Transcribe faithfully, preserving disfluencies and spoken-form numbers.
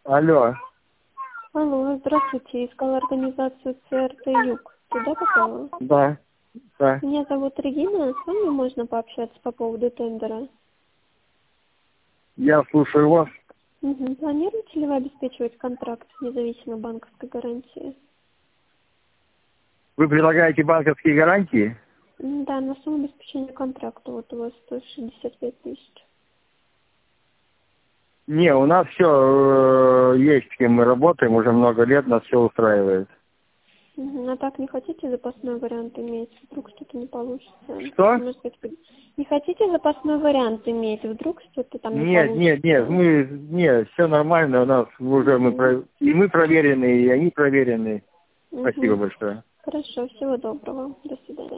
Алло. Алло, здравствуйте. Искала организацию ЦРТ Юг. Туда попала? Да. Да. Меня зовут Регина. С вами можно пообщаться по поводу тендера? Я слушаю вас. Угу. Планируете ли вы обеспечивать контракт независимо банковской гарантии? Вы предлагаете банковские гарантии? М, Да, на сумму обеспечения контракта. Вот у вас сто шестьдесят пять тысяч. Не, у нас все есть, с кем мы работаем, уже много лет, нас все устраивает. Угу. А так не хотите запасной вариант иметь? Вдруг что-то не получится? Что? Может быть, вы- не хотите запасной вариант иметь? Вдруг что-то там не Нет, нет, нет, получится? мы, нет, все нормально, у нас уже мы, Угу. про- и мы проверены, и они проверены. Спасибо Угу. большое. Хорошо, всего доброго. До свидания.